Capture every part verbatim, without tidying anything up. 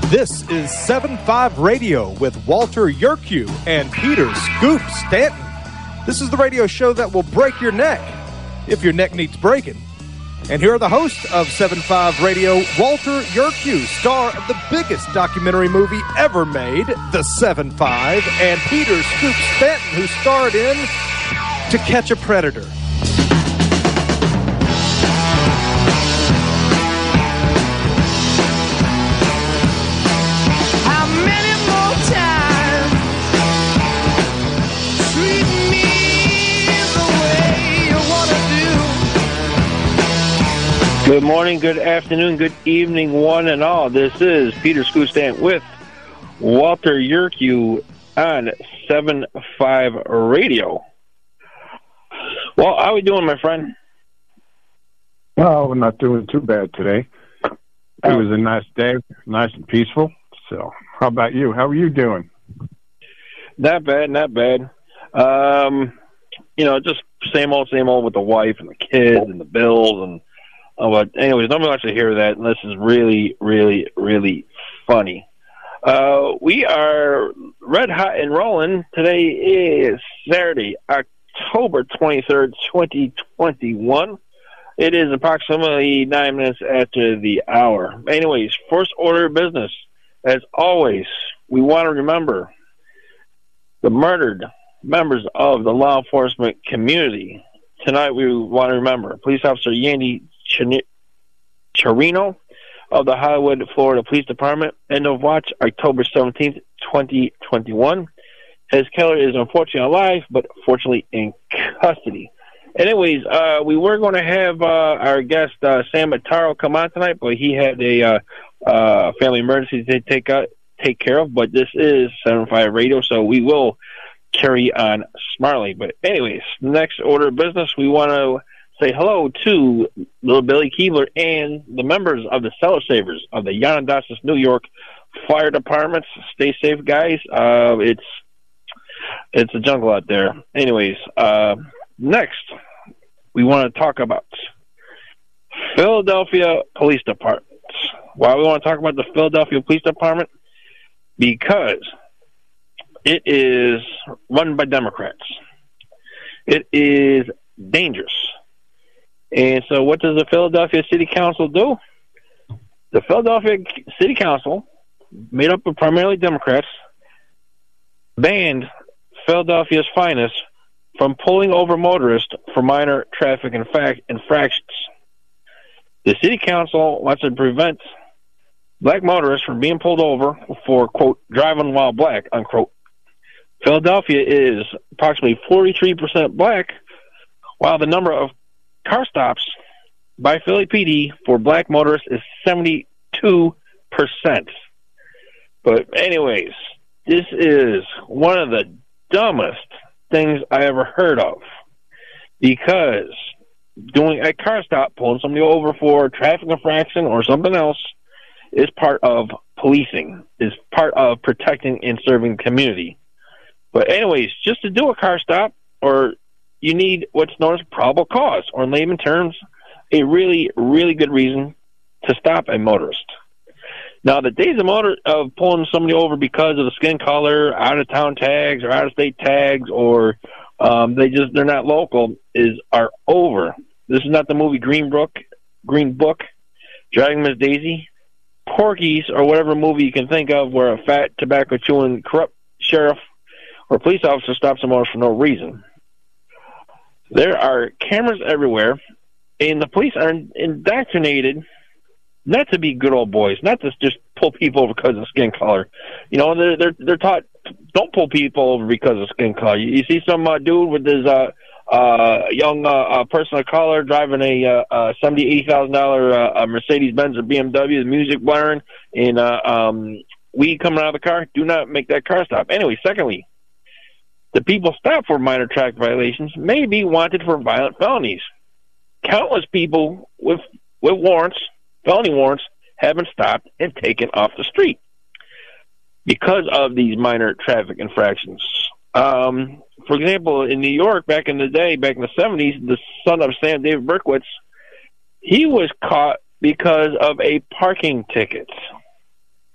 This is seven five Radio with Walter Yerkew and Peter Scoop Stanton. This is the radio show that will break your neck if your neck needs breaking. And here are the hosts of seven five Radio, Walter Yerkew, star of the biggest documentary movie ever made, The seven five, and Peter Scoop Stanton, who starred in To Catch a Predator. Good morning, good afternoon, good evening, one and all. This is Peter Scoop Stanton with Walter Yerkew on seven five Radio. Well, how are we doing, my friend? Well, we're not doing too bad today. It was a nice day, nice and peaceful. So, how about you? How are you doing? Not bad, not bad. Um, you know, just same old, same old with the wife and the kids and the bills and Oh, but anyways, nobody wants to hear that, and this is really, really, really funny. Uh, we are red hot and rolling. Today is Saturday, October twenty-third, twenty twenty-one. It is approximately nine minutes after the hour. Anyways, first order of business. As always, we want to remember the murdered members of the law enforcement community. Tonight we want to remember Police Officer Yandy Chirino of the Hollywood, Florida Police Department, end of watch October seventeenth, twenty twenty-one. His killer is unfortunately alive, but fortunately in custody. Anyways, uh, we were going to have uh, our guest uh, Sam Mataro come on tonight, but he had a uh, uh, family emergency to take uh, take care of. But this is seven five Radio, so we will carry on smartly. But anyways, next order of business, we want to say hello to little Billy Keebler and the members of the Cellar Savers of the Yanadossis, New York Fire Departments. Stay safe, guys. Uh, it's it's a jungle out there. Anyways, uh, next we want to talk about Philadelphia Police Department. Why we want to talk about the Philadelphia Police Department? Because it is run by Democrats. It is dangerous. And so what does the Philadelphia City Council do? The Philadelphia City Council, made up of primarily Democrats, banned Philadelphia's finest from pulling over motorists for minor traffic infac- infractions. The City Council wants to prevent black motorists from being pulled over for, quote, driving while black, unquote. Philadelphia is approximately forty-three percent black, while the number of car stops by Philly P D for black motorists is seventy-two percent. But anyways, this is one of the dumbest things I ever heard of, because doing a car stop, pulling somebody over for traffic infraction or something else, is part of policing, is part of protecting and serving the community. But anyways, just to do a car stop, or you need what's known as probable cause, or in layman terms, a really, really good reason to stop a motorist. Now, the days of motor of pulling somebody over because of the skin color, out-of-town tags, or out-of-state tags, or um, they just they're not local, is are over. This is not the movie Green Book, Green Book, Dragging Miss Daisy, Porky's, or whatever movie you can think of where a fat, tobacco-chewing, corrupt sheriff or police officer stops a motorist for no reason. There are cameras everywhere, and the police are indoctrinated not to be good old boys, not to just pull people over because of skin color. You know, they're they're, they're taught, don't pull people over because of skin color. You, you see some uh, dude with his uh, uh, young uh, uh, person of color driving a uh, uh, seventy thousand dollars, eighty thousand dollars uh, Mercedes-Benz or B M W, the music blaring, and uh, um, weed coming out of the car. Do not make that car stop. Anyway, secondly, the people stopped for minor traffic violations may be wanted for violent felonies. Countless people with with warrants, felony warrants, have been stopped and taken off the street because of these minor traffic infractions. Um, for example, in New York, back in the day, back in the seventies, the son of Sam David Berkowitz, he was caught because of a parking ticket.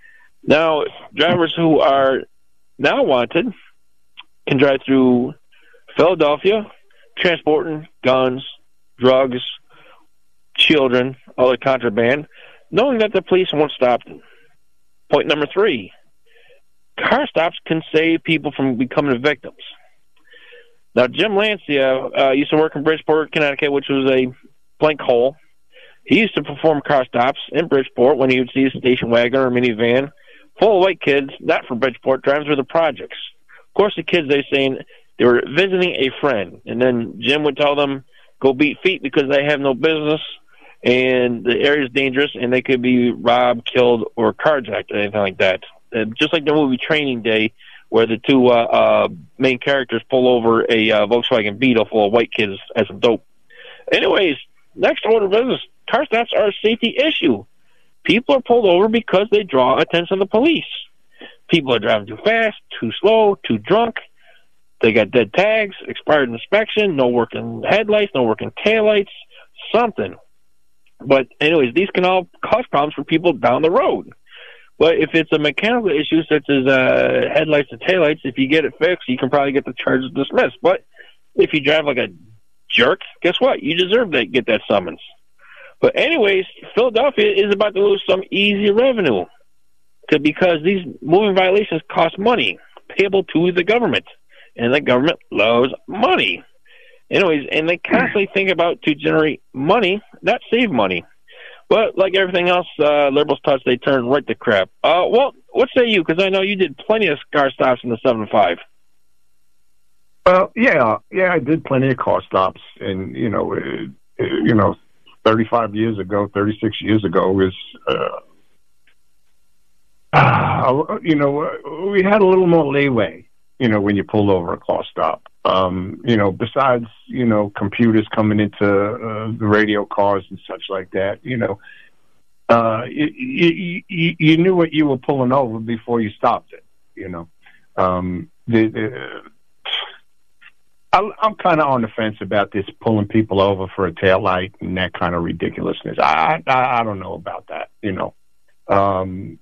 Now, drivers who are now wanted can drive through Philadelphia, transporting guns, drugs, children, other contraband, knowing that the police won't stop them. Point number three, car stops can save people from becoming victims. Now, Jim Lancia uh, used to work in Bridgeport, Connecticut, which was a blank hole. He used to perform car stops in Bridgeport when he would see a station wagon or a minivan full of white kids, not from Bridgeport, driving through the projects. Of course, the kids, they saying they were visiting a friend, and then Jim would tell them, go beat feet because they have no business, and the area is dangerous, and they could be robbed, killed, or carjacked, or anything like that. And just like the movie Training Day, where the two uh, uh, main characters pull over a uh, Volkswagen Beetle full of white kids as a dope. Anyways, next order of business, car stops are a safety issue. People are pulled over because they draw attention of the police. People are driving too fast, too slow, too drunk. They got dead tags, expired inspection, no working headlights, no working taillights, something. But anyways, these can all cause problems for people down the road. But if it's a mechanical issue such as uh, headlights and taillights, if you get it fixed, you can probably get the charges dismissed. But if you drive like a jerk, guess what? You deserve to get that summons. But anyways, Philadelphia is about to lose some easy revenue because these moving violations cost money payable to the government, and the government loves money. Anyways, and they constantly think about to generate money, not save money. But like everything else, uh, liberals touch, they turn right to crap. Uh, well, what say you? Because I know you did plenty of car stops in the seven five. Well, yeah, yeah, I did plenty of car stops, and you know, it, it, you know, thirty-five years ago, thirty-six years ago was, uh, uh, you know, we had a little more leeway, you know, when you pulled over a car stop. Um, you know, besides, you know, computers coming into uh, the radio cars and such like that, you know, uh, you, you, you knew what you were pulling over before you stopped it, you know. Um, the, the, I, I'm kind of on the fence about this pulling people over for a taillight and that kind of ridiculousness. I, I, I don't know about that, you know. Um,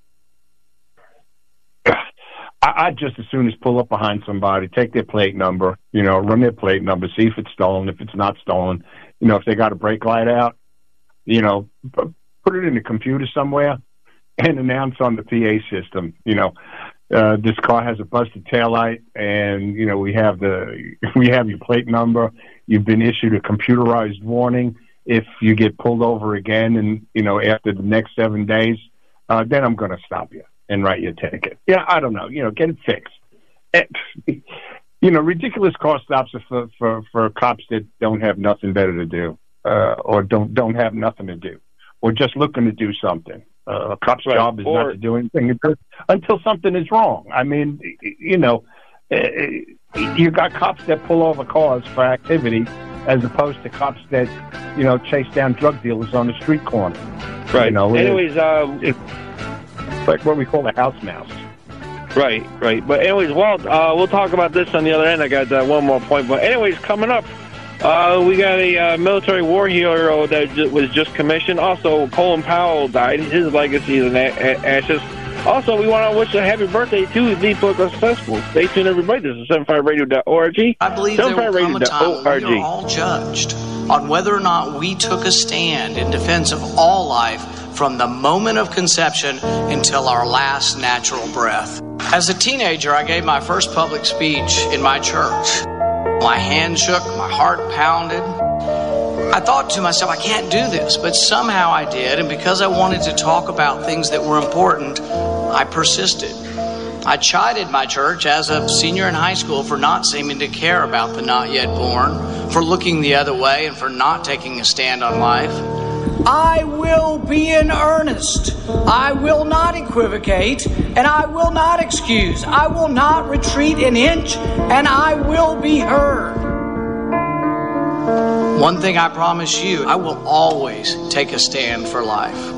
I'd just as soon as pull up behind somebody, take their plate number, you know, run their plate number, see if it's stolen. If it's not stolen, you know, if they got a brake light out, you know, put it in the computer somewhere and announce on the P A system, you know, uh, this car has a busted taillight, and, you know, we have the, we have your plate number. You've been issued a computerized warning. If you get pulled over again and, you know, after the next seven days, uh, then I'm going to stop you and write you a ticket. Yeah, I don't know. You know, get it fixed. And, you know, ridiculous car stops are for, for, for cops that don't have nothing better to do, uh, or don't don't have nothing to do, or just looking to do something. Uh, a cop's right. job is or, not to do anything until, until something is wrong. I mean, you know, you got cops that pull over cars for activity as opposed to cops that, you know, chase down drug dealers on the street corner. Right. You know, Anyways, um... It, like what we call a house mouse. Right, right. But anyways, Walt, uh, we'll talk about this on the other end. I got uh, one more point. But anyways, coming up, uh, we got a uh, military war hero that j- was just commissioned. Also, Colin Powell died. His legacy is in a- a- ashes. Also, we want to wish a happy birthday to the political successful. Stay tuned, everybody. This is seven five radio dot org. I believe there will come a time when we are all judged on whether or not we took a stand in defense of all life from the moment of conception until our last natural breath. As a teenager, I gave my first public speech in my church. My hand shook, my heart pounded. I thought to myself, I can't do this, but somehow I did, and because I wanted to talk about things that were important, I persisted. I chided my church as a senior in high school for not seeming to care about the not yet born, for looking the other way, and for not taking a stand on life. I will be in earnest. I will not equivocate, and I will not excuse. I will not retreat an inch, and I will be heard. One thing I promise you, I will always take a stand for life.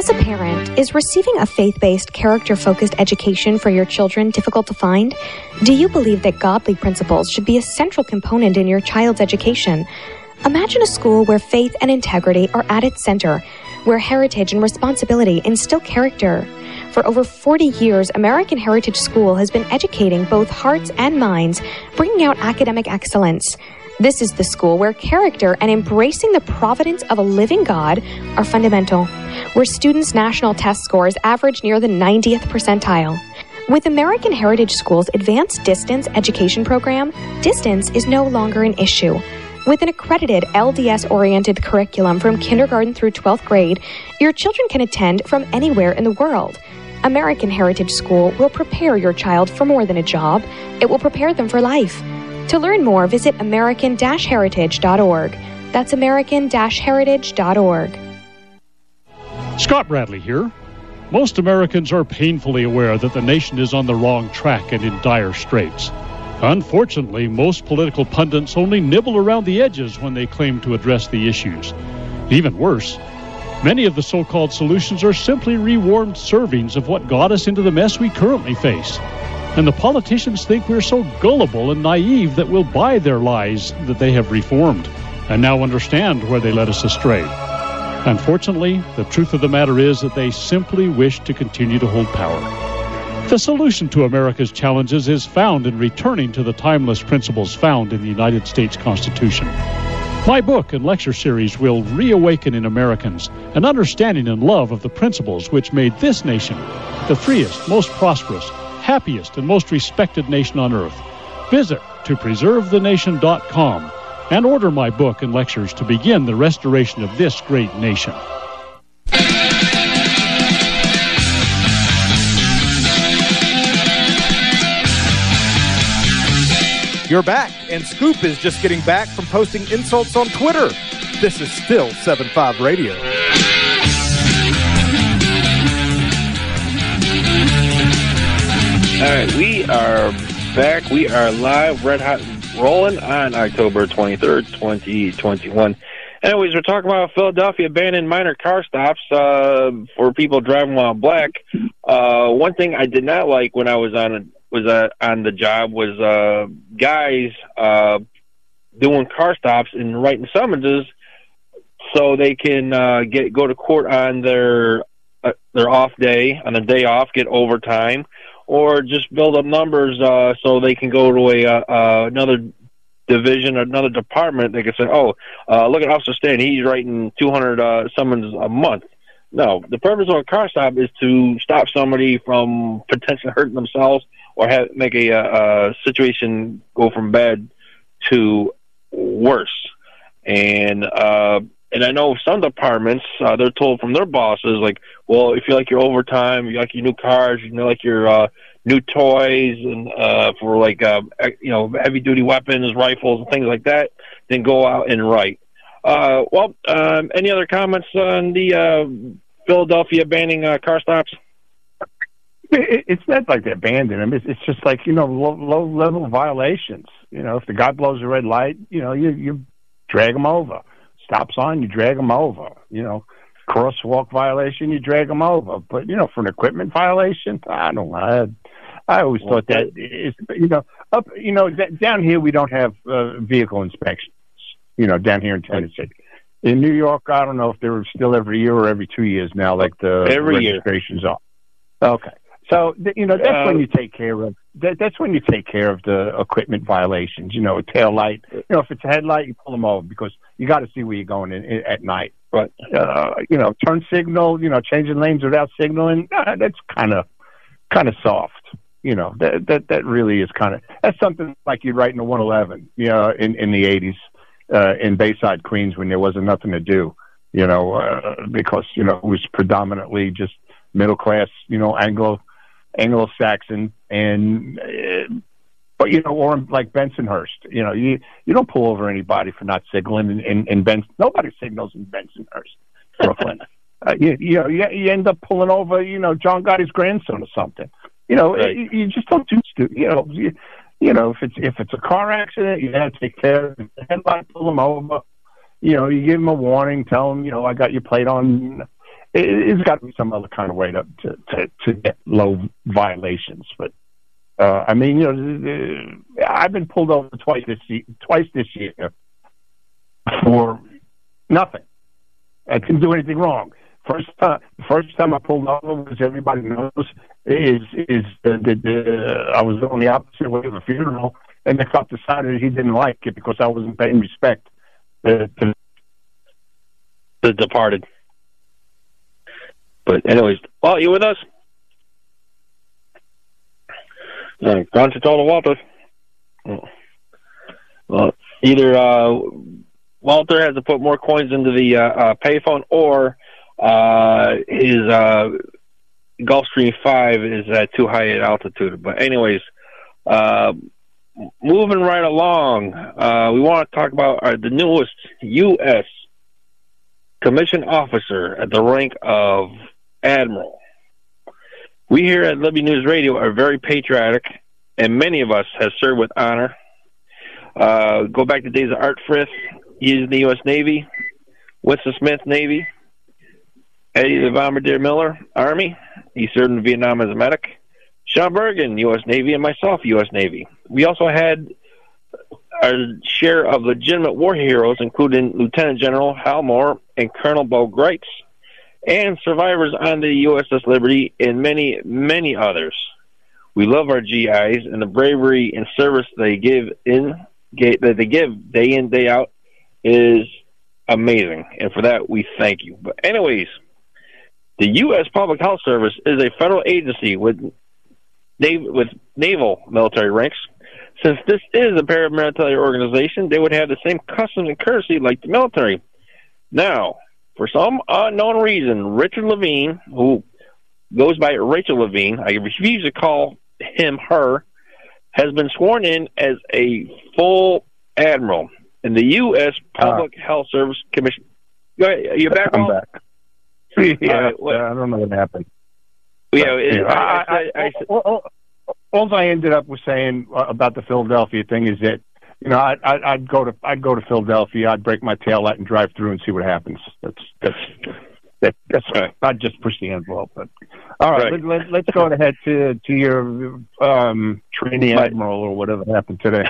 As a parent, is receiving a faith-based, character-focused education for your children difficult to find? Do you believe that godly principles should be a central component in your child's education? Imagine a school where faith and integrity are at its center, where heritage and responsibility instill character. For over forty years, American Heritage School has been educating both hearts and minds, bringing out academic excellence. This is the school where character and embracing the providence of a living God are fundamental, where students' national test scores average near the ninetieth percentile. With American Heritage School's advanced distance education program, distance is no longer an issue. With an accredited L D S-oriented curriculum from kindergarten through twelfth grade, your children can attend from anywhere in the world. American Heritage School will prepare your child for more than a job. It will prepare them for life. To learn more, visit american dash heritage dot org. That's american dash heritage dot org. Scott Bradley here. Most Americans are painfully aware that the nation is on the wrong track and in dire straits. Unfortunately, most political pundits only nibble around the edges when they claim to address the issues. Even worse, many of the so-called solutions are simply rewarmed servings of what got us into the mess we currently face. And the politicians think we're so gullible and naive that we'll buy their lies that they have reformed and now understand where they led us astray. Unfortunately, the truth of the matter is that they simply wish to continue to hold power. The solution to America's challenges is found in returning to the timeless principles found in the United States Constitution. My book and lecture series will reawaken in Americans an understanding and love of the principles which made this nation the freest, most prosperous, happiest, and most respected nation on earth. Visit to preserve the nation dot com and order my book and lectures to begin the restoration of this great nation. You're back, and Scoop is just getting back from posting insults on Twitter. This is still seven five Radio. All right, we are back. We are live, red hot, rolling on October twenty-third, twenty twenty-one. Anyways, we're talking about Philadelphia banning minor car stops uh, for people driving while black. Uh, one thing I did not like when I was on a was uh, on the job was uh, guys uh, doing car stops and writing summonses so they can uh, get go to court on their uh, their off day, on a day off, get overtime, or just build up numbers uh, so they can go to a uh, uh, another division, another department. They can say, "Oh, uh, look at Officer Stan; he's writing two hundred uh, summons a month." No, the purpose of a car stop is to stop somebody from potentially hurting themselves or have, make a, a situation go from bad to worse. And uh, and I know some departments, uh, they're told from their bosses, like, well, if you like your overtime, you like your new cars, you like your uh, new toys, and uh, for like uh, you know heavy-duty weapons, rifles, and things like that, then go out and write. Uh, well, um, any other comments on the uh, Philadelphia banning uh, car stops? It, it's not like they're banning them. It's, it's just like, you know, low, low-level violations. You know, if the guy blows a red light, you know, you, you drag him over. Stops on, you drag them over. You know, crosswalk violation, you drag them over. But, you know, for an equipment violation, I don't know. I, I always thought that, is, you know, up, you know, d- down here we don't have uh, vehicle inspections, you know, down here in Tennessee. In New York, I don't know if they're still every year or every two years now, like the every registrations year. are. Okay. So, you know, that's uh, when you take care of that, that's when you take care of the equipment violations. You know, a tail light. You know, if it's a headlight, you pull them over because you got to see where you're going in, in, at night. But uh, you know, turn signal. You know, changing lanes without signaling. Uh, that's kind of kind of soft. You know, that that that really is kind of that's something like you'd write in a one eleven. You know, in in the eighties uh, in Bayside, Queens, when there wasn't nothing to do. You know, uh, because you know it was predominantly just middle class. You know, Anglo. Anglo-Saxon, and uh, but you know, or like Bensonhurst, you know, you you don't pull over anybody for not signaling in, in, in Benson. Nobody signals in Bensonhurst, Brooklyn. uh, you, you know, you, you end up pulling over, you know, John Gotti's grandson or something. You know, right. you, you just don't do stupid. You know, you, you know, if it's if it's a car accident, you got to take care of it. The headlight, pull them over. You know, you give them a warning, tell them, you know, I got your plate on. it, it's got to be some other kind of way to to, to, to get low violations. But uh, I mean, you know, I've been pulled over twice this year, twice this year for nothing. I didn't do anything wrong. First time, first time I pulled over, was everybody knows, is is the, the, the I was on the opposite way of a funeral, and the cop decided he didn't like it because I wasn't paying respect to, to the departed. But anyways, well, you with us? Uh, Gone to total Walter. Well, either uh, Walter has to put more coins into the uh, uh, payphone, or uh, his uh, Gulfstream five is at too high at altitude. But anyways, uh, moving right along, uh, we want to talk about uh, the newest U S commissioned officer at the rank of Admiral. We here at Libby News Radio are very patriotic, and many of us have served with honor. Uh, go back to the days of Art Frith, he's in the U S Navy, Winston Smith, Navy, Eddie the Bombardier Miller, Army. He served in Vietnam as a medic. Sean Bergen, U S Navy, and myself, U S Navy. We also had our share of legitimate war heroes, including Lieutenant General Hal Moore and Colonel Bo Greitz, and survivors on the U S S Liberty, and many, many others. We love our G Is, and the bravery and service they give in that they give day in, day out is amazing, and for that we thank you. But anyways, the U S Public Health Service is a federal agency with nav- with naval military ranks. Since this is a paramilitary organization, they would have the same customs and courtesy like the military. Now, for some unknown reason, Richard Levine, who goes by Rachel Levine, I refuse to call him her, has been sworn in as a full admiral in the U S Public uh, Health Service Commission. Go ahead. You're back, I'm Paul? back. Yeah, uh, well, I don't know what happened. Yeah, it, yeah I, I, I, I, all, all I ended up with saying about the Philadelphia thing is that, you know, I, I, I'd go to I'd go to Philadelphia, I'd break my tail out and drive through and see what happens. That's that's that, that's right. I'd just push the envelope. But all right, right. Let, let, let's go ahead to to your um, trainee admiral or whatever happened today.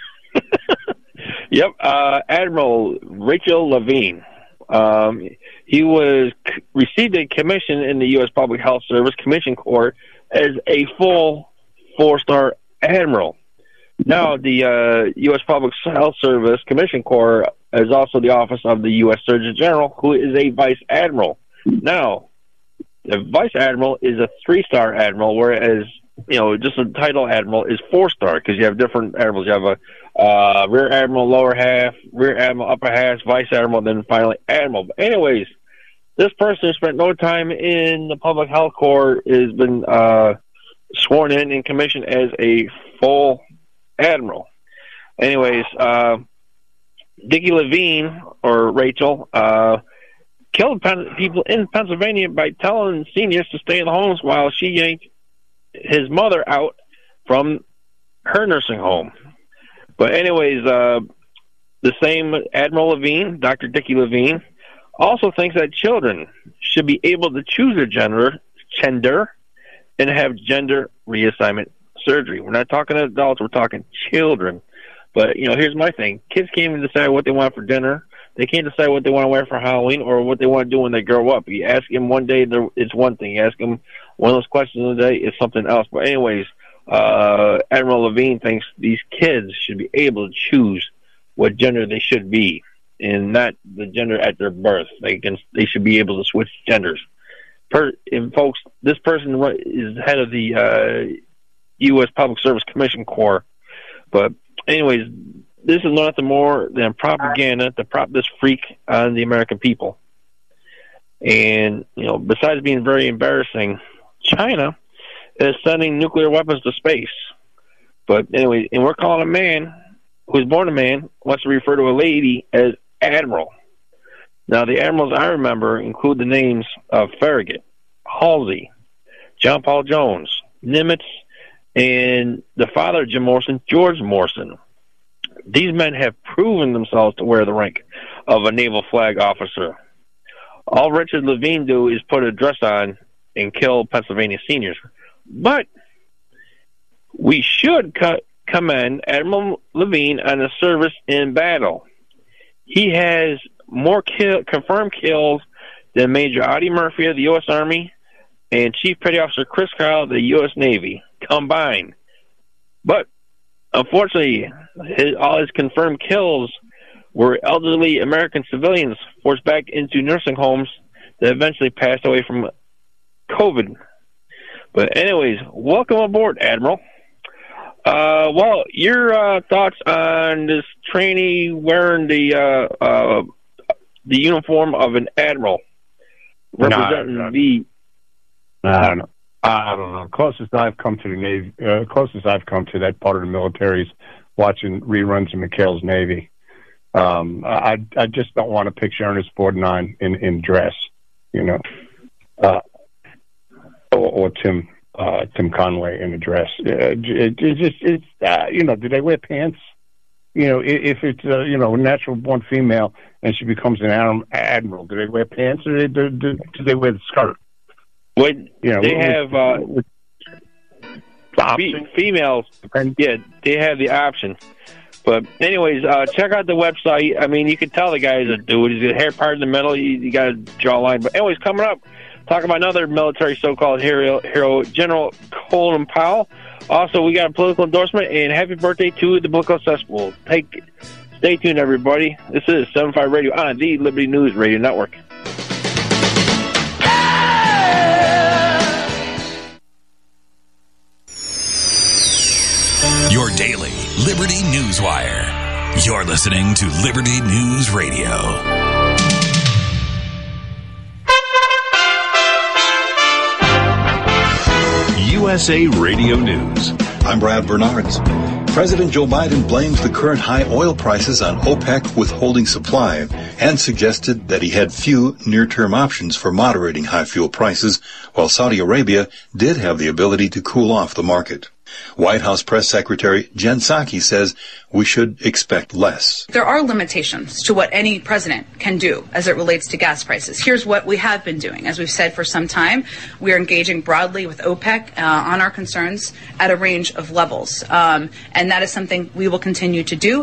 Yep, uh, Admiral Rachel Levine. Um, he was received a commission in the U S Public Health Service Commission Corps as a full four-star admiral. Now, the uh, U S Public Health Service Commission Corps is also the office of the U S Surgeon General, who is a vice admiral. Now, the vice admiral is a three-star admiral, whereas, you know, just a title admiral is four-star, because you have different admirals. You have a uh, rear admiral, lower half, rear admiral, upper half, vice admiral, then finally admiral. But anyways, this person spent no time in the Public Health Corps, has been uh, sworn in and commissioned as a full admiral. Anyways, uh, Dickie Levine, or Rachel, uh, killed pen- people in Pennsylvania by telling seniors to stay in the homes while she yanked his mother out from her nursing home. But anyways, uh, the same Admiral Levine, Doctor Dickie Levine, also thinks that children should be able to choose their gender, gender and have gender reassignment surgery. We're not talking adults, we're talking children. But, you know, here's my thing. Kids can't even decide what they want for dinner. They can't decide what they want to wear for Halloween or what they want to do when they grow up. You ask them one day, it's one thing. You ask them one of those questions of the day, it's something else. But anyways, uh, Admiral Levine thinks these kids should be able to choose what gender they should be, and not the gender at their birth. They can, they should be able to switch genders. Per, and folks, this person is head of the uh, U S Public Service Commission Corps. But anyways, this is nothing more than propaganda to prop this freak on the American people. And, you know, besides being very embarrassing, China is sending nuclear weapons to space. But anyway, and we're calling a man who's born a man, wants to refer to a lady as Admiral. Now, the admirals I remember include the names of Farragut, Halsey, John Paul Jones, Nimitz, and the father of Jim Morrison, George Morrison. These men have proven themselves to wear the rank of a naval flag officer. All Richard Levine do is put a dress on and kill Pennsylvania seniors. But we should co- commend Admiral Levine on his service in battle. He has more kill- confirmed kills than Major Audie Murphy of the U S Army and Chief Petty Officer Chris Kyle of the U S Navy combined. But unfortunately, his, all his confirmed kills were elderly American civilians forced back into nursing homes that eventually passed away from COVID. But anyways, welcome aboard, Admiral. Uh, well, your uh, thoughts on this trainee wearing the uh, uh, the uniform of an admiral, representing no, the... I don't know. I don't know. Closest I've come to the Navy, uh, closest I've come to that part of the military is watching reruns of McHale's Navy. Um, I I just don't want to picture Ernest Borgnine in, in dress, you know, uh, or, or Tim uh, Tim Conway in a dress. Uh, it, it just it's uh, you know, do they wear pants? You know, if it's uh, you know, a natural born female and she becomes an admiral, do they wear pants or do they, do, do they wear the skirt? When you know, they with, have uh, with, fe- females, yeah, they have the option. But anyways, uh, check out the website. I mean, you can tell the guy's a dude. He's got hair part in the middle. You, you got a jawline. But anyways, coming up, talking about another military so-called hero, hero, General Colin Powell. Also, we got a political endorsement, and happy birthday to the political cesspool. Take, stay tuned, everybody. This is seven five Radio on the Liberty News Radio Network. Your daily Liberty News Wire. You're listening to Liberty News Radio. U S A Radio News. I'm Brad Bernards. President Joe Biden blames the current high oil prices on OPEC withholding supply and suggested that he had few near-term options for moderating high fuel prices, while Saudi Arabia did have the ability to cool off the market. White House Press Secretary Jen Psaki says we should expect less. There are limitations to what any president can do as it relates to gas prices. Here's what we have been doing. As we've said for some time, we are engaging broadly with OPEC uh, on our concerns at a range of levels. Um, and that is something we will continue to do.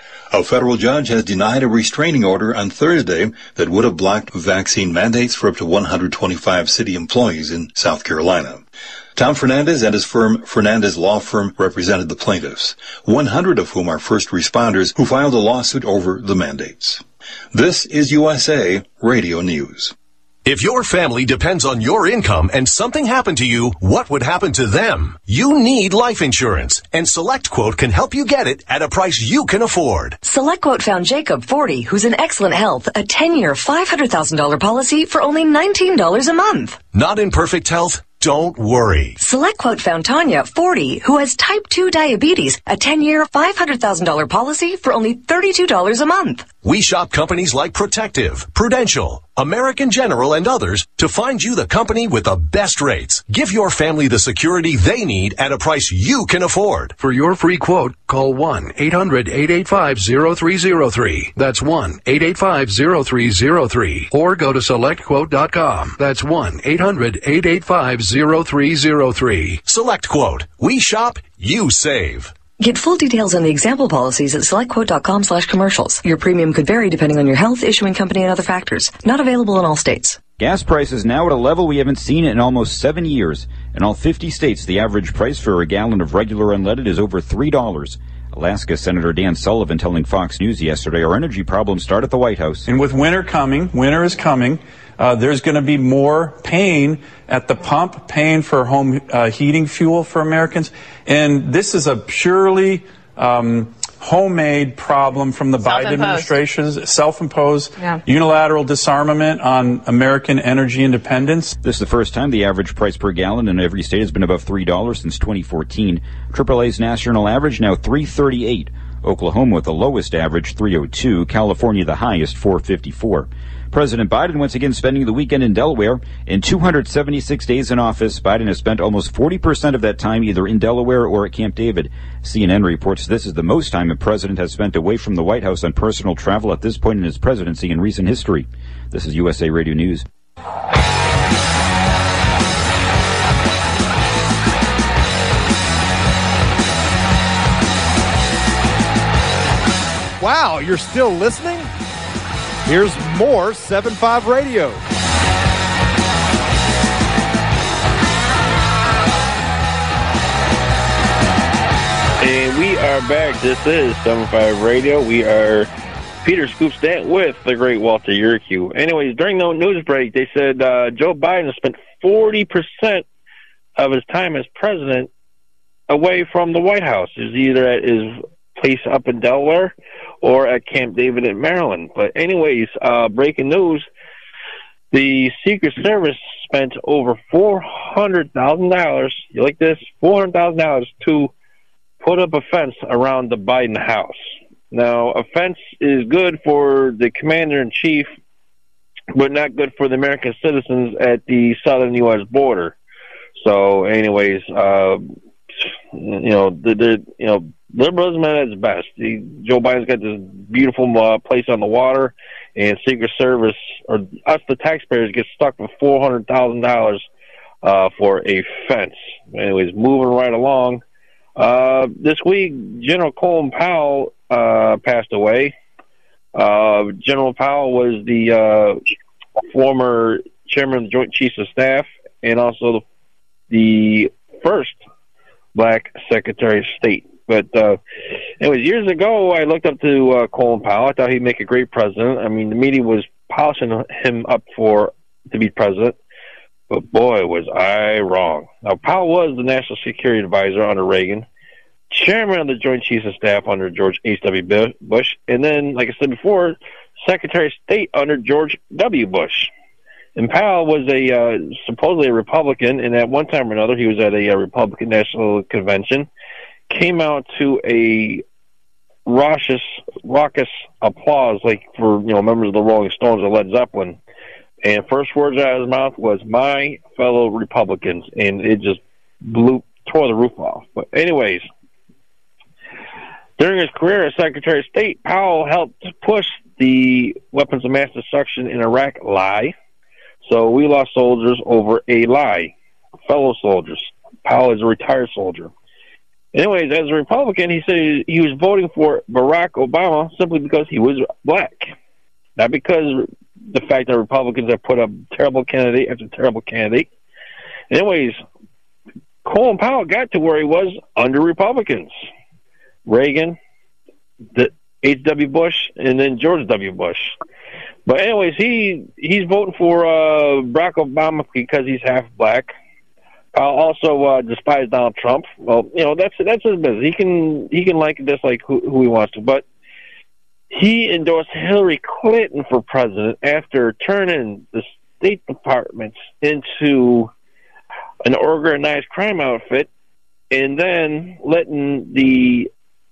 A federal judge has denied a restraining order on Thursday that would have blocked vaccine mandates for up to one hundred twenty-five city employees in South Carolina. Tom Fernandez and his firm, Fernandez Law Firm, represented the plaintiffs, one hundred of whom are first responders who filed a lawsuit over the mandates. This is U S A Radio News. If your family depends on your income and something happened to you, what would happen to them? You need life insurance, and SelectQuote can help you get it at a price you can afford. SelectQuote found Jacob, forty, who's in excellent health, a ten-year, five hundred thousand dollars policy for only nineteen dollars a month. Not in perfect health? Don't worry. SelectQuote found Tanya, forty, who has type two diabetes, a ten-year, five hundred thousand dollars policy for only thirty-two dollars a month. We shop companies like Protective, Prudential, American General, and others to find you the company with the best rates. Give your family the security they need at a price you can afford. For your free quote, call one eight hundred eight eight five zero three zero three. That's one eight eight five zero three zero three. Or go to select quote dot com. That's one eight hundred eight eight five zero three zero three. SelectQuote. We shop, you save. Get full details on the example policies at selectquote.com slash commercials. Your premium could vary depending on your health, issuing company, and other factors. Not available in all states. Gas prices now at a level we haven't seen in almost seven years. In all fifty states, the average price for a gallon of regular unleaded is over three dollars. Alaska Senator Dan Sullivan telling Fox News yesterday our energy problems start at the White House. And with winter coming, winter is coming, uh, there's going to be more pain at the pump, paying for home uh, heating fuel for Americans. And this is a purely um, homemade problem from the Biden administration's self-imposed yeah. unilateral disarmament on American energy independence. This is the first time the average price per gallon in every state has been above three dollars since twenty fourteen. triple A's national average now three thirty-eight. Oklahoma with the lowest average, three oh two. California the highest, four fifty-four. President Biden once again spending the weekend in Delaware. In two hundred seventy-six days in office, Biden has spent almost forty percent of that time either in Delaware or at Camp David. C N N reports this is the most time a president has spent away from the White House on personal travel at this point in his presidency in recent history. This is U S A Radio News. Wow, you're still listening? Here's more seven five Radio. And we are back. This is seven five Radio. We are Peter Scoop Stanton with the great Walter Yerkew. Anyways, during the news break, they said uh, Joe Biden spent forty percent of his time as president away from the White House. Is either at his place up in Delaware or at Camp David in Maryland. But anyways, uh, breaking news, the Secret Service spent over four hundred thousand dollars, you like this, four hundred thousand dollars to put up a fence around the Biden house. Now, a fence is good for the commander-in-chief, but not good for the American citizens at the southern U S border. So anyways, uh, you know, the, the you know, liberalism at its best. He, Joe Biden's got this beautiful uh, place on the water, and Secret Service, or us, the taxpayers, get stuck with four hundred thousand dollars uh, for a fence. Anyways, moving right along. Uh, this week, General Colin Powell uh, passed away. Uh, General Powell was the uh, former chairman of the Joint Chiefs of Staff and also the, the first black Secretary of State. But uh, anyways, years ago, I looked up to uh, Colin Powell. I thought he'd make a great president. I mean, the media was polishing him up for to be president. But boy, was I wrong. Now, Powell was the National Security Advisor under Reagan, chairman of the Joint Chiefs of Staff under George H W Bush, and then, like I said before, Secretary of State under George W. Bush. And Powell was a uh, supposedly a Republican, and at one time or another, he was at a, a Republican National Convention, came out to a raucous, raucous applause, like for you know members of the Rolling Stones or Led Zeppelin. And first words out of his mouth was, "My fellow Republicans," and it just blew, tore the roof off. But anyways, during his career as Secretary of State, Powell helped push the weapons of mass destruction in Iraq lie. So we lost soldiers over a lie, fellow soldiers. Powell is a retired soldier. Anyways, as a Republican, he said he was voting for Barack Obama simply because he was black, not because the fact that Republicans have put up terrible candidate after terrible candidate. Anyways, Colin Powell got to where he was under Republicans. Reagan, the H W Bush, and then George W. Bush. But anyways, he he's voting for uh, Barack Obama because he's half black. Powell also uh, despised Donald Trump. Well, you know, that's that's his business. He can he can like and dislike who, who he wants to, but he endorsed Hillary Clinton for president after turning the State Department into an organized crime outfit, and then letting the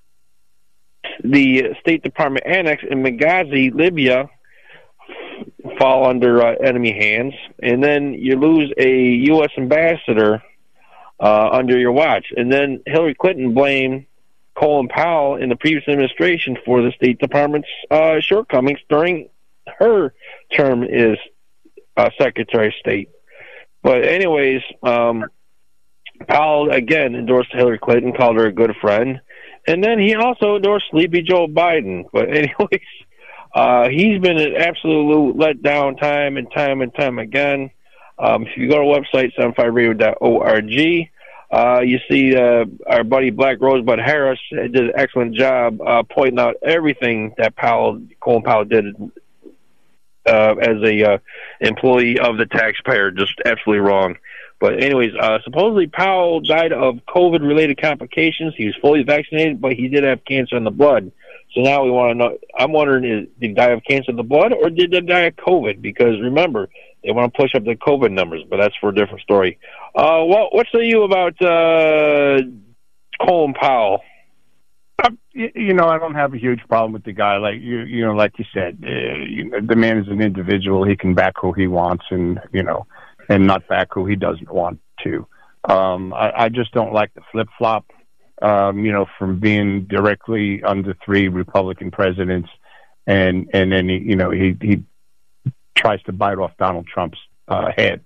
the State Department annex in Benghazi, Libya, fall under uh, enemy hands, and then you lose a U S ambassador uh, under your watch. And then Hillary Clinton blamed Colin Powell in the previous administration for the State Department's uh, shortcomings during her term as uh, Secretary of State. But anyways, um, Powell, again, endorsed Hillary Clinton, called her a good friend. And then he also endorsed Sleepy Joe Biden. But anyways, uh, he's been an absolute letdown time and time and time again. Um, if you go to our website, seven five radio dot org, uh, you see uh, our buddy Black Rosebud Harris did an excellent job uh, pointing out everything that Powell, Colin Powell did uh, as a uh, employee of the taxpayer. Just absolutely wrong. But anyways, uh, supposedly Powell died of COVID-related complications. He was fully vaccinated, but he did have cancer in the blood. So now we want to know, I'm wondering, is, did he die of cancer in the blood or did he die of COVID? Because remember, they want to push up the COVID numbers, but that's for a different story. Uh, well, what say you about uh, Colin Powell? Um, you, you know, I don't have a huge problem with the guy. Like you, you know, like you said, uh, you know, the man is an individual. He can back who he wants, and you know, and not back who he doesn't want to. Um, I, I just don't like the flip flop. Um, you know, from being directly under three Republican presidents, and and then he, you know, he he tries to bite off Donald Trump's uh, head.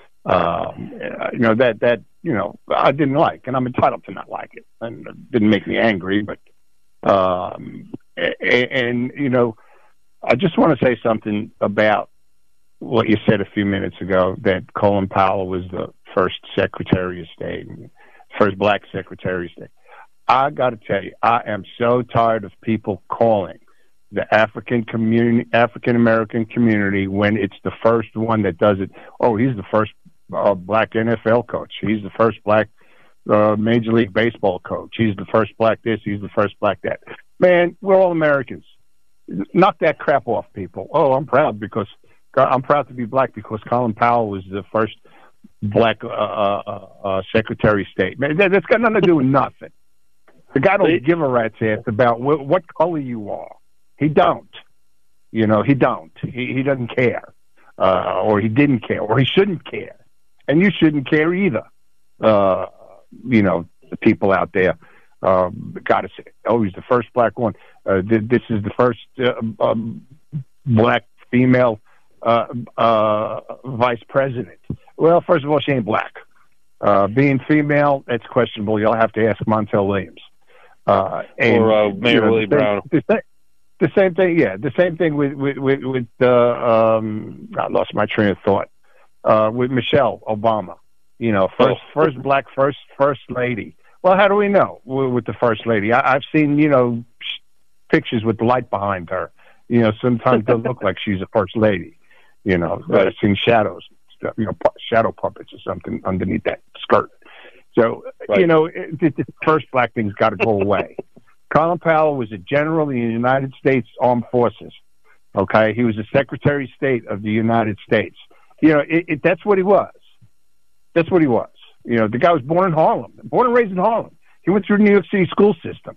Um, you know that that you know I didn't like, and I'm entitled to not like it, and it didn't make me angry, but um, and, and you know, I just want to say something about what you said a few minutes ago, that Colin Powell was the first Secretary of State, first black Secretary of State. I got to tell you, I am so tired of people calling the African community, African American community, when it's the first one that does it. Oh, he's the first uh, black N F L coach. He's the first black uh, Major League Baseball coach. He's the first black this. He's the first black that. Man, we're all Americans. Knock that crap off, people. Oh, I'm proud because I'm proud to be black because Colin Powell was the first black uh, uh, uh, Secretary of State. Man, that, that's got nothing to do with nothing. The guy don't give a rat's ass about wh- what color you are. He don't. You know, he don't. He, he doesn't care. Uh, or he didn't care. Or he shouldn't care. And you shouldn't care either. Uh, you know, the people out there. Uh, got to say, oh, he's the first black one. Uh, th- this is the first uh, um, black female uh, uh, vice president. Well, first of all, she ain't black. Uh, being female, that's questionable. You'll have to ask Montel Williams. Uh, and, or uh, Mayor you know, Willie the Brown. Same, the, the same thing, yeah. The same thing with with with, with uh, um, I lost my train of thought. Uh, with Michelle Obama, you know, first oh. first black first first lady. Well, how do we know with the first lady? I, I've seen, you know, pictures with the light behind her. You know, sometimes it doesn't look like she's a first lady. You know, right. I've seen shadows, you know, shadow puppets or something underneath that skirt. So, right. you know, it, it, the first black thing's got to go away. Colin Powell was a general in the United States Armed Forces. Okay, he was the Secretary of State of the United States. You know, it, it, that's what he was. That's what he was. You know, the guy was born in Harlem, born and raised in Harlem. He went through the New York City school system.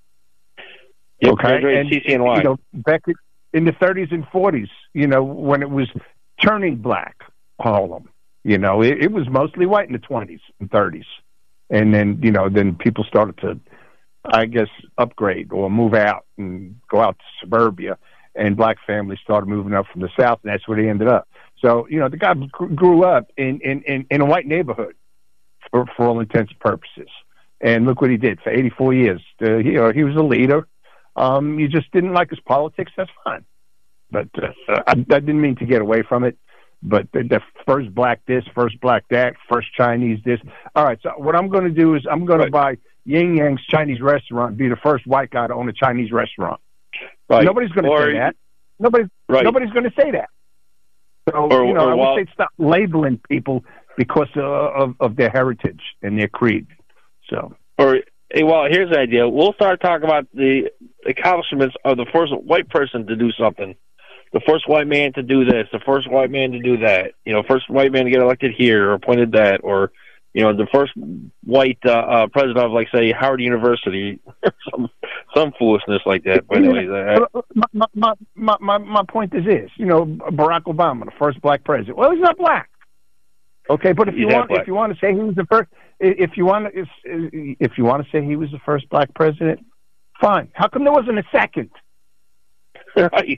Yep, okay, and C C N Y. You know, back in the thirties and forties, you know, when it was turning black, Harlem. You know, it, it was mostly white in the twenties and thirties, and then you know, then people started to, I guess, upgrade or move out and go out to suburbia, and black families started moving up from the south, and that's where they ended up. So, you know, the guy grew up in in, in, in a white neighborhood. For, for all intents and purposes, and look what he did for eighty-four years. Uh, he, uh, he was a leader. Um, you just didn't like his politics. That's fine, but uh, I, I didn't mean to get away from it. But the, the first black this, first black that, first Chinese this. All right. So what I'm going to do is I'm going right. to buy Yin Yang's Chinese restaurant and be the first white guy to own a Chinese restaurant. Right. Nobody's going to say that. Nobody. Right. Nobody's going to say that. So or, you know, I while- would say stop labeling people because uh, of, of their heritage and their creed. So, or hey, well, here's the idea: we'll start talking about the accomplishments of the first white person to do something, the first white man to do this, the first white man to do that. You know, first white man to get elected here or appointed that, or you know, the first white uh, uh, president of, like, say, Howard University, some some foolishness like that. But anyways, yeah. I, my, my my my my point is this: you know, Barack Obama, the first black president. Well, he's not black. Okay, but if you want, if you want to say he was the first, if you want, if if you want to say he was the first black president, fine. How come there wasn't a second? Right,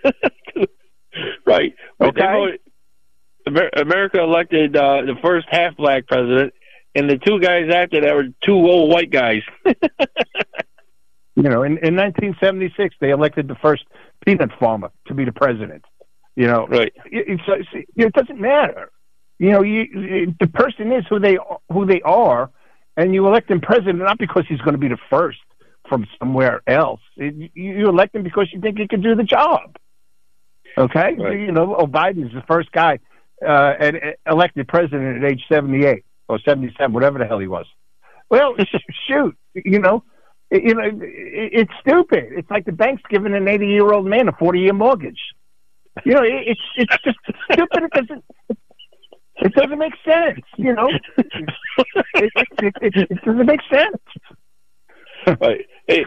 right. Okay. America elected uh, the first half black president, and the two guys after that were two old white guys. You know, in, in nineteen seventy-six, they elected the first peanut farmer to be the president. You know, right? It, it, it doesn't matter. You know, you, it, the person is who they who they are, and you elect him president not because he's going to be the first from somewhere else. It, you elect him because you think he can do the job. Okay, right. You know, oh, Biden's the first guy uh, and, uh, elected president at age seventy-eight or seventy-seven, whatever the hell he was. Well, shoot, you know, it, you know, it, it's stupid. It's like the bank's giving an eighty-year-old man a forty-year mortgage. You know, it, it's it's just stupid. It doesn't. It, It doesn't make sense, you know. it, it, it, it, it doesn't make sense. Right. Hey,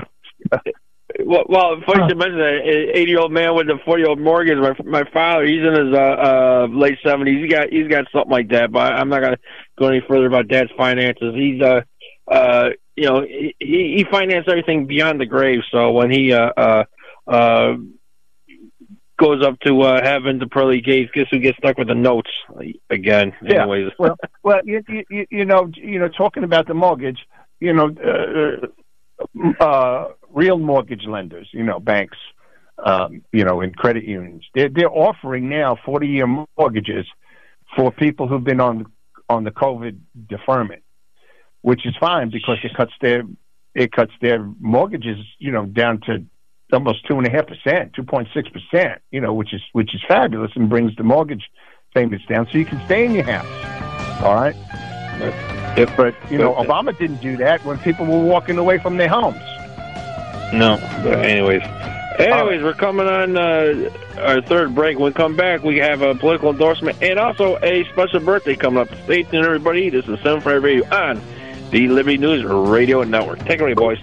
Well, well funny you mention that eighty-year-old man with a forty-year-old mortgage. My my father, he's in his uh, uh, late seventies. He got he's got something like that. But I'm not gonna go any further about Dad's finances. He's uh uh you know he he financed everything beyond the grave. So when he uh uh uh goes up to uh, heaven, to pearly gates, guess who gets stuck with the notes again? Yeah. Anyways. well, well, you, you you know you know talking about the mortgage, you know. Uh, uh, real mortgage lenders, you know, banks, um, you know, and credit unions. They're they're offering now forty-year mortgages for people who've been on on the COVID deferment, which is fine because it cuts their it cuts their mortgages, you know, down to almost two and a half percent, two point six percent, you know, which is which is fabulous and brings the mortgage payments down, so you can stay in your house. All right. But, but you know, Obama didn't do that when people were walking away from their homes. No, but anyways, anyways, we're coming on uh, our third break. When we come back, we have a political endorsement and also a special birthday coming up. Stay tuned, everybody. This is seven five Radio on the Liberty News Radio Network. Take it away, boys.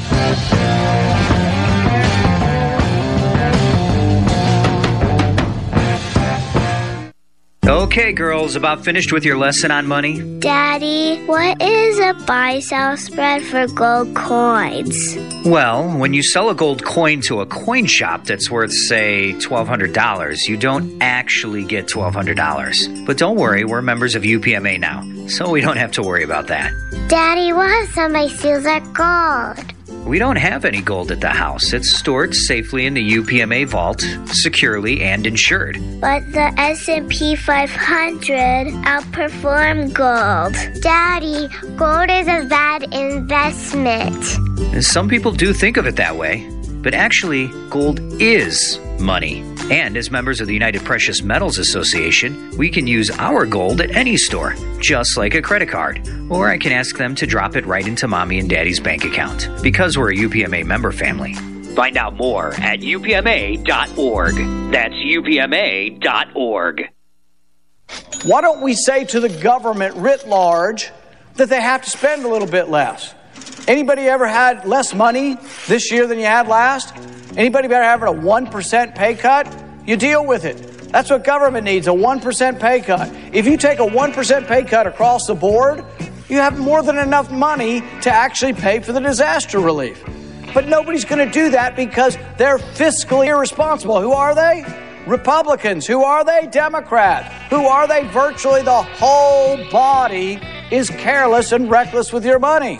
Okay, girls, about finished with your lesson on money? Daddy, what is a buy-sell spread for gold coins? Well, when you sell a gold coin to a coin shop that's worth, say, twelve hundred dollars, you don't actually get twelve hundred dollars. But don't worry, we're members of U P M A now, so we don't have to worry about that. Daddy, what if somebody steals our gold? We don't have any gold at the house. It's stored safely in the U P M A vault, securely and insured. But the S and P five hundred outperformed gold. Daddy, gold is a bad investment. Some people do think of it that way, but actually, gold is money. And as members of the United Precious Metals Association, we can use our gold at any store, just like a credit card. Or I can ask them to drop it right into Mommy and Daddy's bank account, because we're a U P M A member family. Find out more at U P M A dot org. That's U P M A dot org. Why don't we say to the government writ large that they have to spend a little bit less? Anybody ever had less money this year than you had last? Anybody ever having a one percent pay cut? You deal with it. That's what government needs, a one percent pay cut. If you take a one percent pay cut across the board, you have more than enough money to actually pay for the disaster relief. But nobody's going to do that because they're fiscally irresponsible. Who are they? Republicans. Who are they? Democrats. Who are they? Virtually the whole body is careless and reckless with your money.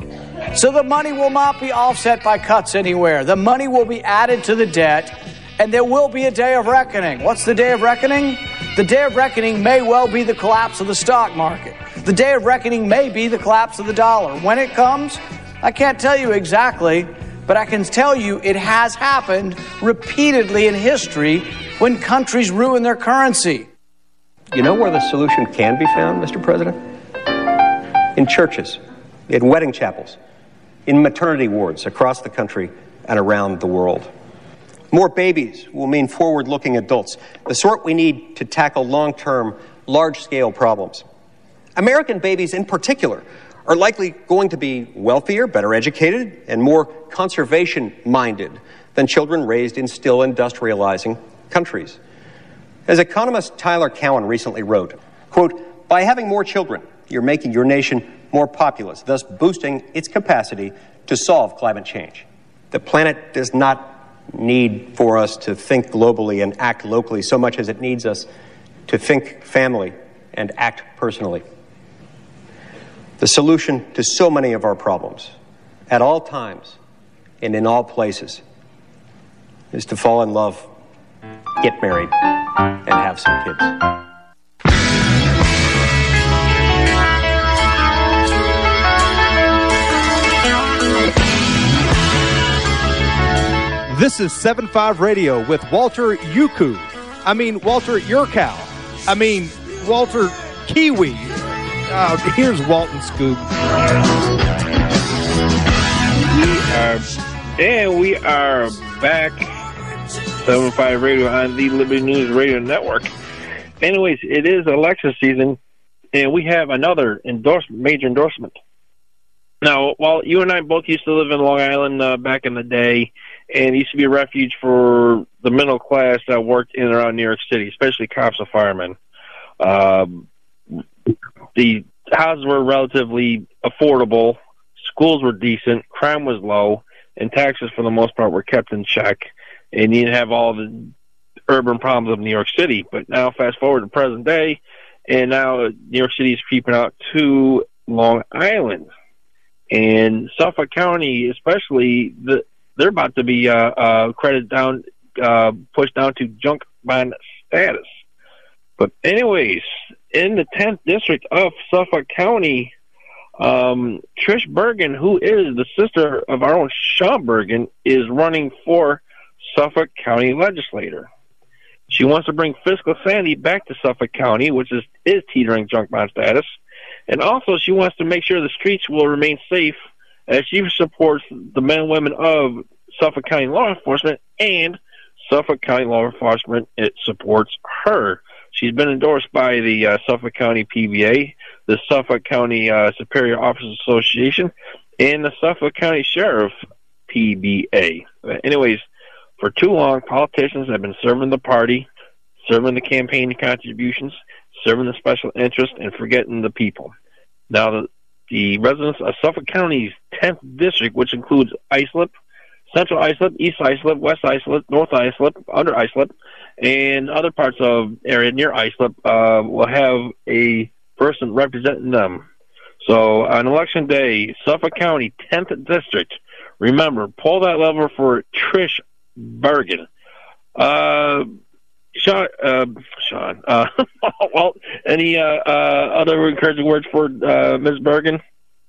So the money will not be offset by cuts anywhere. The money will be added to the debt, and there will be a day of reckoning. What's the day of reckoning? The day of reckoning may well be the collapse of the stock market. The day of reckoning may be the collapse of the dollar. When it comes, I can't tell you exactly, but I can tell you it has happened repeatedly in history when countries ruin their currency. You know where the solution can be found, Mister President? In churches, in wedding chapels, in maternity wards across the country and around the world. More babies will mean forward-looking adults, the sort we need to tackle long-term, large-scale problems. American babies in particular are likely going to be wealthier, better educated, and more conservation-minded than children raised in still industrializing countries. As economist Tyler Cowen recently wrote, quote, "By having more children, you're making your nation more populous, thus boosting its capacity to solve climate change. The planet does not need for us to think globally and act locally so much as it needs us to think family and act personally. The solution to so many of our problems, at all times and in all places, is to fall in love, get married, and have some kids." This is seven five Radio with Walter Yuku. I mean, Walter Yurkow. I mean, Walter Kiwi. Oh, here's Walton Scoop. We are, and we are back. seven five Radio on the Liberty News Radio Network. Anyways, it is election season, and we have another endorsement, major endorsement. Now, while you and I both used to live in Long Island uh, back in the day, and it used to be a refuge for the middle class that worked in and around New York City, especially cops and firemen. Um, the houses were relatively affordable, schools were decent, crime was low, and taxes for the most part were kept in check, and you didn't have all the urban problems of New York City. But now, fast forward to present day, and now New York City is creeping out to Long Island. And Suffolk County, especially, the, they're about to be uh, uh, credited down, uh, pushed down to junk bond status. But anyways, in the tenth district of Suffolk County, um, Trish Bergen, who is the sister of our own Sean Bergen, is running for Suffolk County legislator. She wants to bring fiscal sanity back to Suffolk County, which is, is teetering junk bond status. And also, she wants to make sure the streets will remain safe as she supports the men and women of Suffolk County law enforcement, and Suffolk County law enforcement, it supports her. She's been endorsed by the uh, Suffolk County P B A, the Suffolk County uh, Superior Officers Association, and the Suffolk County Sheriff P B A. But anyways, for too long, politicians have been serving the party, serving the campaign contributions, serving the special interest, and forgetting the people. Now, the, the residents of Suffolk County's tenth district, which includes Islip, Central Islip, East Islip, West Islip, North Islip, Under Islip, and other parts of area near Islip, uh, will have a person representing them. So, on election day, Suffolk County tenth district, remember, pull that lever for Trish Bergen. Uh... Sean, uh, Sean, uh, well, any uh, uh, other encouraging words for uh, Miz Bergen?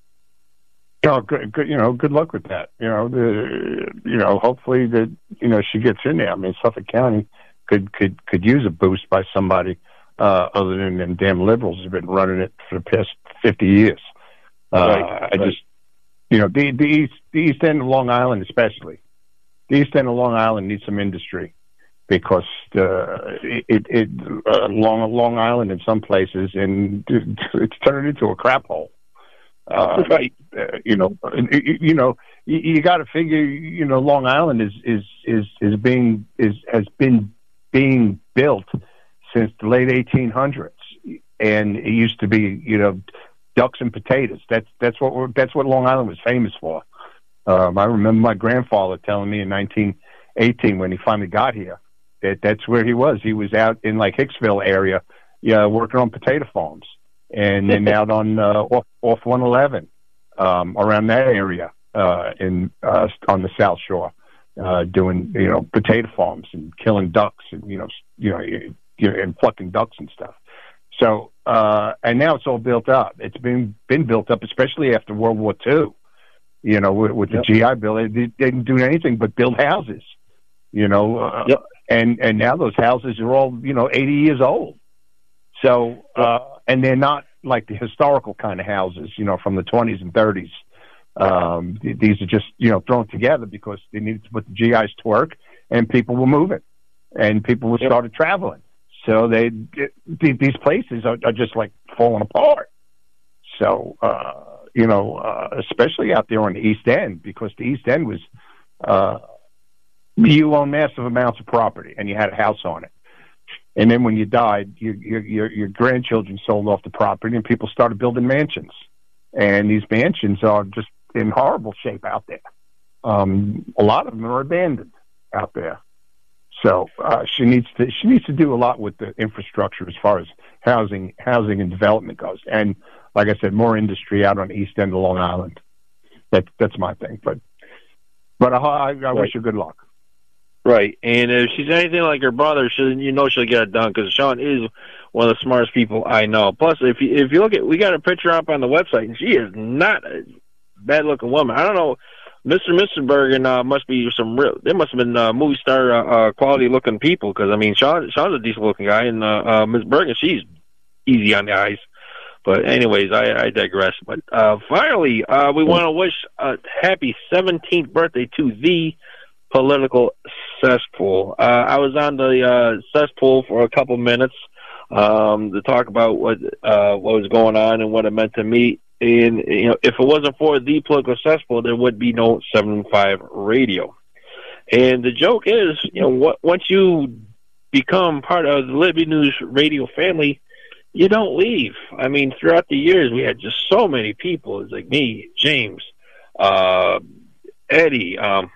Oh, good, good, you know, good luck with that. You know, the, you know, hopefully that you know she gets in there. I mean, Suffolk County could could could use a boost by somebody uh, other than them damn liberals who've been running it for the past fifty years. Uh, right, I right. just, you know, the the east the east end of Long Island, especially the east end of Long Island needs some industry. Because uh, it, it uh, Long Long Island in some places, and it's turned into a crap hole. Uh, right. Uh, you know, you, you know, you, you got to figure. You know, Long Island is is is is being is has been being built since the late eighteen hundreds, and it used to be, you know, ducks and potatoes. That's that's what we're, that's what Long Island was famous for. Um, I remember my grandfather telling me in nineteen eighteen when he finally got here. That that's where he was. He was out in like Hicksville area, yeah, working on potato farms, and then out on uh, off off one eleven, um, around that area, uh, in uh, on the South Shore, uh, doing you know potato farms and killing ducks and you know you know you know, and plucking ducks and stuff. So uh, and now it's all built up. It's been been built up, especially after World War Two. You know, with, with the yep. G I Bill, they, they didn't do anything but build houses. You know. Uh, yep. And and now those houses are all, you know, eighty years old. So, uh, and they're not like the historical kind of houses, you know, from the twenties and thirties. Um, th- these are just, you know, thrown together because they needed to put the G Is to work, and people were moving, and people were yep. started traveling. So they th- these places are, are just like falling apart. So, uh, you know, uh, especially out there on the East End, because the East End was... Uh, you own massive amounts of property, and you had a house on it. And then when you died, your your your grandchildren sold off the property, and people started building mansions. And these mansions are just in horrible shape out there. Um, a lot of them are abandoned out there. So uh, she needs to she needs to do a lot with the infrastructure as far as housing housing and development goes. And like I said, more industry out on the East End of Long Island. That that's my thing. But but I, I, I right. wish her good luck. Right, and if she's anything like her brother, she, you know she'll get it done, because Sean is one of the smartest people I know. Plus, if you, if you look at, we got a picture up on the website, and she is not a bad-looking woman. I don't know, Mister and Missus Bergen uh, must be some real, they must have been uh, movie star uh, uh, quality-looking people, because, I mean, Sean Sean's a decent-looking guy, and uh, uh, Miss Bergen, she's easy on the eyes. But anyways, I, I digress. But uh, finally, uh, we want to wish a happy seventeenth birthday to the political cesspool. Uh, I was on the uh, cesspool for a couple minutes um, to talk about what uh, what was going on and what it meant to me And, you know, if it wasn't for the political cesspool, there would be no seven five radio. And the joke is, you know, what, once you become part of the Liberty News radio family, you don't leave. I mean, throughout the years, we had just so many people. It's like me, James, uh, Eddie, um,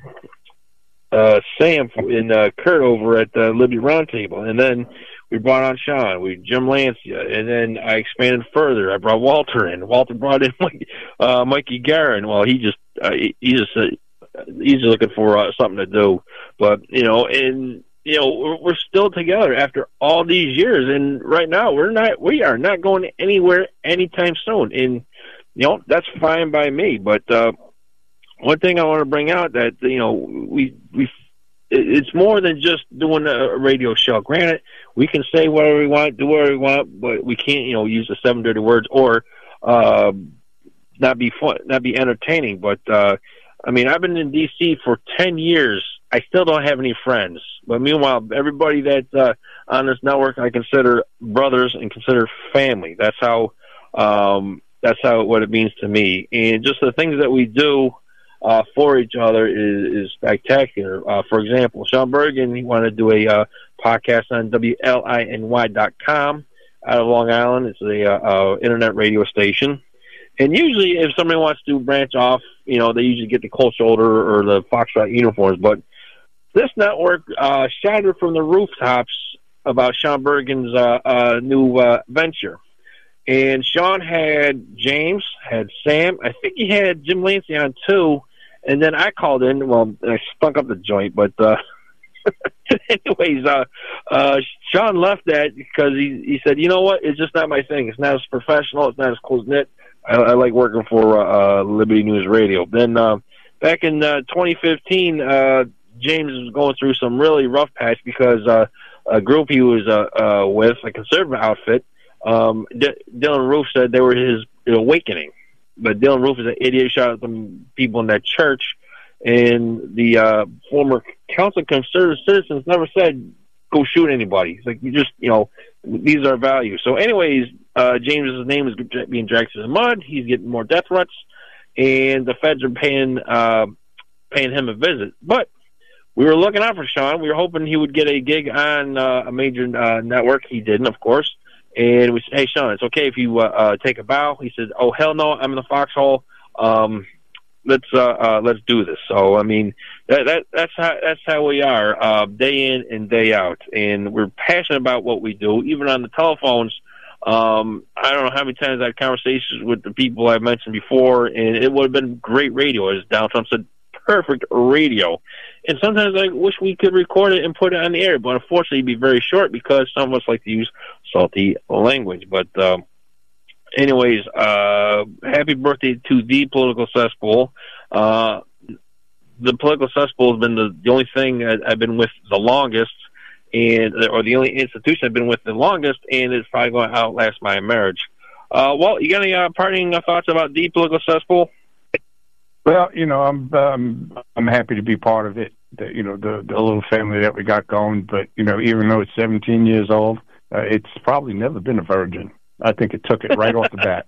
uh, Sam, and uh, Kurt over at the Liberty Roundtable. And then we brought on Sean, we Jim Lancia, and then I expanded further. I brought Walter in. Walter brought in Mike, uh, Mikey Guerin. Well, he just uh, he, he just uh, he's just looking for uh, something to do. But you know, and you know, we're, we're still together after all these years. And right now, we're not we are not going anywhere anytime soon. And you know, that's fine by me. But uh, one thing I want to bring out that you know we we. It's more than just doing a radio show. Granted, we can say whatever we want, do whatever we want, but we can't, you know, use the seven dirty words or uh, not be fun, not be entertaining. But uh, I mean, I've been in D C for ten years. I still don't have any friends. But meanwhile, everybody that's uh, on this network, I consider brothers and consider family. That's how. Um, that's how what it means to me. And just the things that we do. Uh, for each other is, is spectacular. Uh, for example, Sean Bergen, he wanted to do a uh, podcast on W L I N Y dot com out of Long Island. It's a uh, uh, internet radio station. And usually if somebody wants to branch off, you know, they usually get the Cold Shoulder or the Foxtrot uniforms. But this network uh, shouted from the rooftops about Sean Bergen's uh, uh, new uh, venture. And Sean had James, had Sam. I think he had Jim Lancey on too. And then I called in. Well, I stunk up the joint, but uh, anyways, uh, uh, Sean left that because he he said, you know what, it's just not my thing. It's not as professional. It's not as close knit. I, I like working for uh, uh, Liberty News Radio. Then uh, back in uh, twenty fifteen, uh, James was going through some really rough patch because uh, a group he was uh, uh, with, a conservative outfit, um, D- Dylan Roof said they were his awakening. But Dylan Roof is an idiot, shot at some people in that church, and the uh, former Council of Conservative Citizens never said, go shoot anybody. It's like, you just, you know, these are values. So anyways, uh, James's name is being dragged through the mud. He's getting more death threats, and the feds are paying, uh, paying him a visit. But we were looking out for Sean. We were hoping he would get a gig on uh, a major uh, network. He didn't, of course. And we said, hey, Sean, it's okay if you uh, uh, take a bow. He said, oh, hell no, I'm in the foxhole. Um, let's uh, uh, let's do this. So, I mean, that, that that's how that's how we are, uh, day in and day out. And we're passionate about what we do, even on the telephones. Um, I don't know how many times I had conversations with the people I mentioned before, and it would have been great radio, as Donald Trump said, perfect radio. And sometimes I wish we could record it and put it on the air, but unfortunately it'd be very short because some of us like to use salty language. But um, anyways, uh, happy birthday to the political cesspool. Uh, the political cesspool has been the, the only thing I, I've been with the longest, and or the only institution I've been with the longest, and it's probably going to outlast my marriage. Uh, Walt, you got any uh, parting thoughts about the political cesspool? Well, you know, I'm um, I'm happy to be part of it. The, you know, the the little family that we got going. But you know, even though it's seventeen years old, uh, it's probably never been a virgin. I think it took it right off the bat.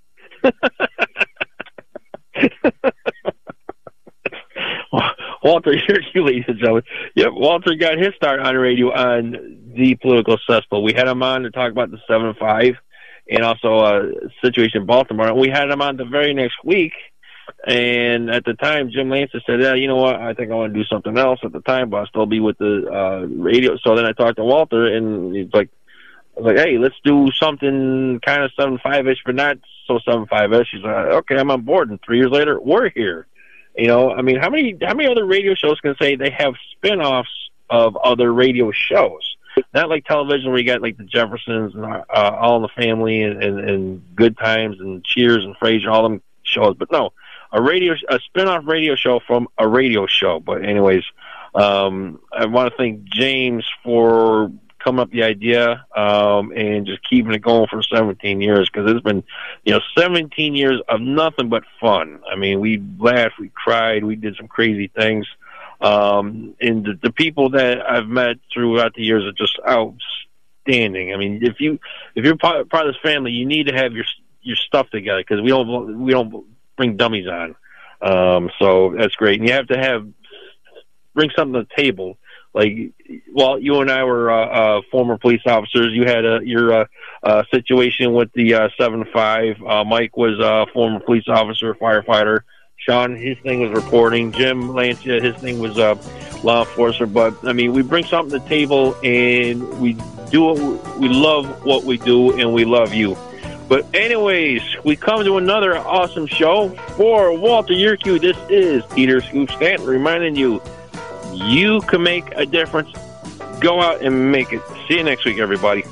Walter, here's you, ladies and gentlemen. Yep, Walter got his start on the radio on the political cesspool. We had him on to talk about the seven five and also uh, situation in Baltimore. And we had him on the very next week. And at the time, Jim Lancey said, yeah, you know what, I think I want to do something else at the time, but I'll still be with the uh, radio. So then I talked to Walter, and he's like, I was like, hey, let's do something kind of seven five-ish, but not so seven five-ish. He's like, okay, I'm on board. And three years later, we're here. You know, I mean, how many how many other radio shows can say they have spin-offs of other radio shows? Not like television where you got like the Jeffersons and uh, All in the Family and, and, and Good Times and Cheers and Frasier, all them shows. But no, a radio, a spin-off radio show from a radio show. But anyways, um, I want to thank James for coming up with the idea um, and just keeping it going for seventeen years, because it's been, you know, seventeen years of nothing but fun. I mean, we laughed, we cried, we did some crazy things. Um, and the, the people that I've met throughout the years are just outstanding. I mean, if you if you're part, part of this family, you need to have your your stuff together, because we don't we don't bring dummies on. Um, so that's great. And you have to have bring something to the table. Like, well, you and I were uh, uh, former police officers. You had a, your uh, uh, situation with the uh, seven five. Uh, Mike was a former police officer, firefighter. Sean, his thing was reporting. Jim Lancia, his thing was uh, law enforcement. But, I mean, we bring something to the table, and we do it. We love what we do, and we love you. But anyways, we come to another awesome show. For Walter Yerkew, this is Peter Scoop Stanton reminding you, you can make a difference. Go out and make it. See you next week, everybody.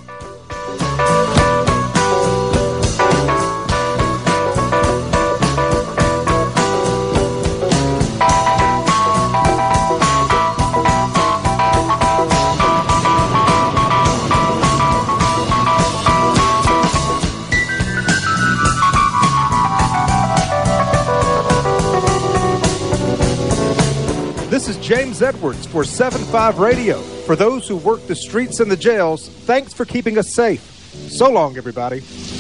This is James Edwards for seven five Radio. For those who work the streets and the jails, thanks for keeping us safe. So long, everybody.